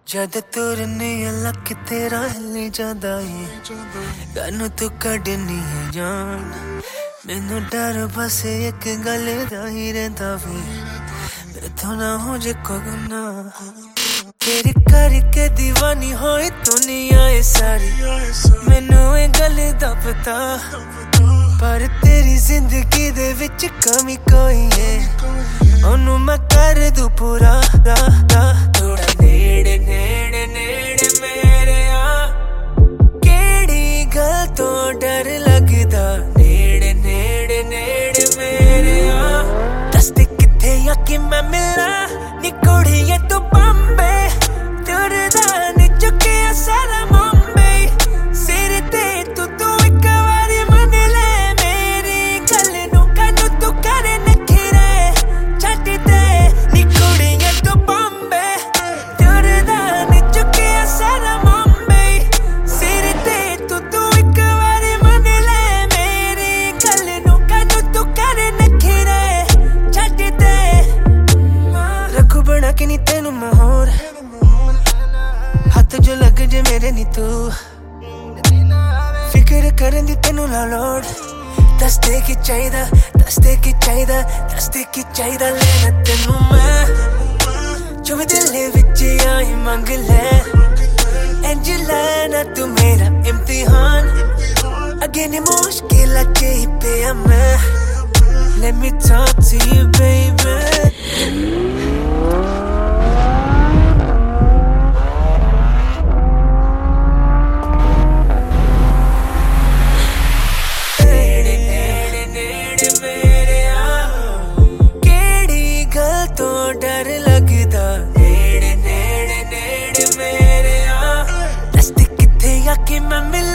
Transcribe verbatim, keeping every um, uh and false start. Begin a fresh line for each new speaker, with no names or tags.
जद तुरनी लक तेरा हिली जांदा है गन तू कढनी है जान मैनू डर बस एक गल दा ही रहिंदा वे मेथों ना हो जे कोई गुनाह तेरी करके दीवानी होई दुनिया है सारी मैनू ए गल दा पता पर तेरी जिंदगी दे विच कमी कोई है ओनू मैं कर दूं पूरा दा दा थोड़ा नेड़े नेड़े नेड़े मेरे आ केड़ी गल तो डर लगदा नेड़े नेड़े नेड़े मेरे आ दस्ते किथे या कि मैं मिला नी कुड़िए तू बम्बे तुरदा नी चुकिया सारा मुंबई सिर ते तू तू एक बारी मन ले मेरी गल नू कानू तू करे नखरे छट दे नी कुड़िए तू बम्बे तुरदा नी चुकिया सारा मुंबई सिर ते तू तू एक बारी मन ले मेरी गल नू कानू तू करे नखरे छट दे रखू बना के नी तेनू मोहर हाथ जो लग जे मेरे नी तू फिक्र करन दी तेनू ला लोड़ दस दे की चाहिदा दस दे की चाहिदा दस दे की चाहिदा लेना तेनू मैं जो भी दिल विच आई मंग ले इंज लेना तू मेरा इम्तिहान अगे नी मुश्किल के ही पे मैं let me talk to you baby डर लगदा नेड़े नेड़े नेड़े मेरे आ दस्ते किथे या कि मैं मिल